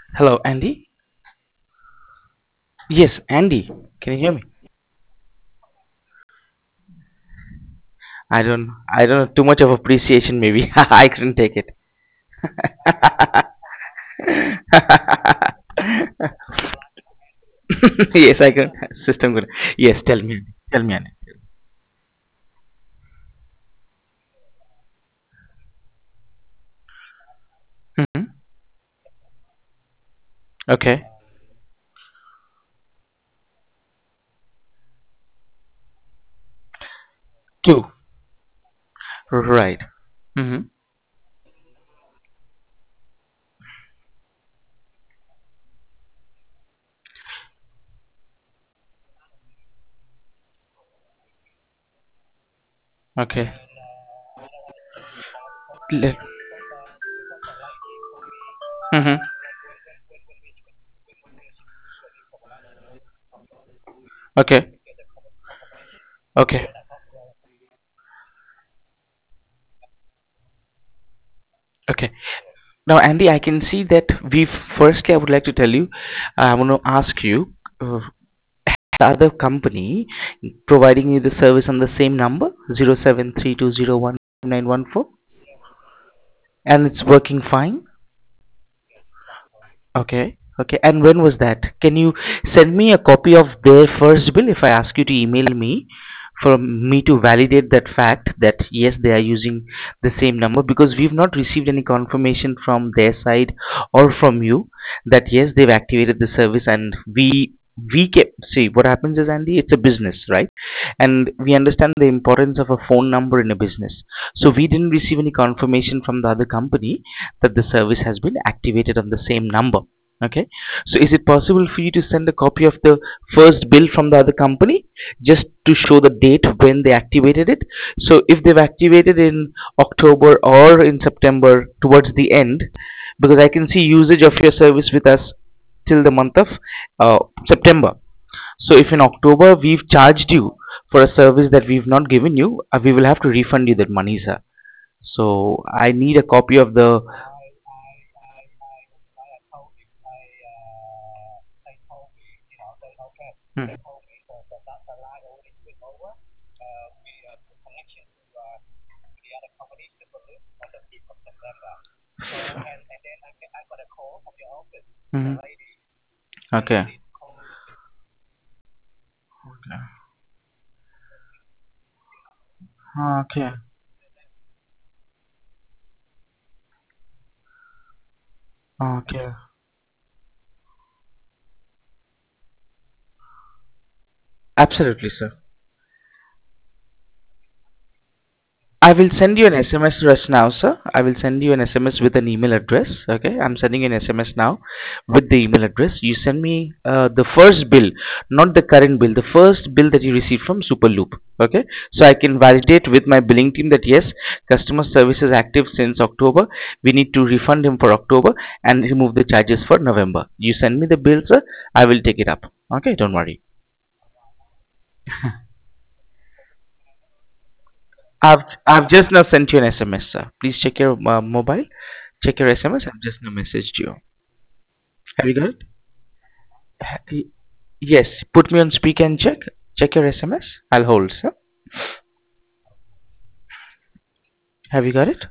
Hello, Andy. Yes, Andy. Can you hear me? I don't know. Too much of appreciation, maybe. I couldn't take it. Yes, I can. System good. Yes, tell me. Tell me, Andy. Hmm. Okay. Two. Right. Hmm. Okay. Let. Hmm. Okay. Okay. Okay. Now, Andy, I can see that we firstly, I would like to tell you, I want to ask you, the other company providing you the service on the same number, 0732019914, and it's working fine? Okay. Okay. And when was that? Can you send me a copy of their first bill if I ask you to email me for me to validate that fact that yes, they are using the same number, because we've not received any confirmation from their side or from you that yes, they've activated the service. And we can see what happens is, Andy, it's a business, right? And we understand the importance of a phone number in a business. So we didn't receive any confirmation from the other company that the service has been activated on the same number. Okay, so is it possible for you to send a copy of the first bill from the other company just to show the date when they activated it? So if they've activated in October or in September towards the end, because I can see usage of your service with us till the month of September. So if in October we've charged you for a service that we've not given you, we will have to refund you that money, sir. So I need a copy of the. Hmm. Mhm. Okay. Okay. Okay. Okay. Absolutely, sir. I will send you an SMS just now, sir. I will send you an SMS with an email address. Okay, I'm sending you an SMS now with the email address. You send me the first bill, not the current bill, the first bill that you received from Superloop. Okay, so I can validate with my billing team that yes, customer service is active since October. We need to refund him for October and remove the charges for November. You send me the bill, sir. I will take it up. Okay, don't worry. I've just now sent you an SMS, sir. Please check your mobile. Check your SMS. I've just now messaged you. Have you got it? Y- Yes. Put me on speaker and check. Check your SMS. I'll hold, sir. Have you got it?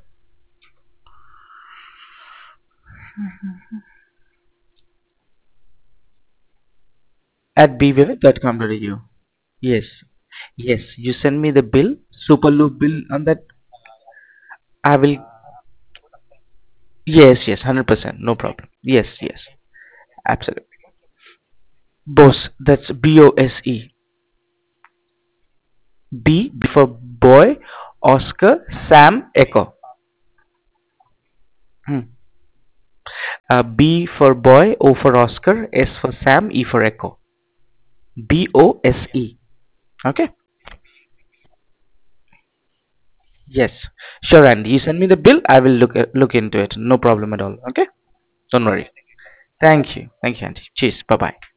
At bvivid.com.au. Yes. Yes. You send me the bill, Superloop bill on that. I will. Yes. Yes. 100%. No problem. Yes. Yes. Absolutely. Bose. That's BOSE. B for boy, Oscar, Sam, Echo. Hmm. B for boy, O for Oscar, S for Sam, E for Echo. BOSE. Okay? Yes. Sure, Andy. You send me the bill, I will look into it. No problem at all. Okay? Don't worry. Thank you. Thank you, Andy. Cheers. Bye bye.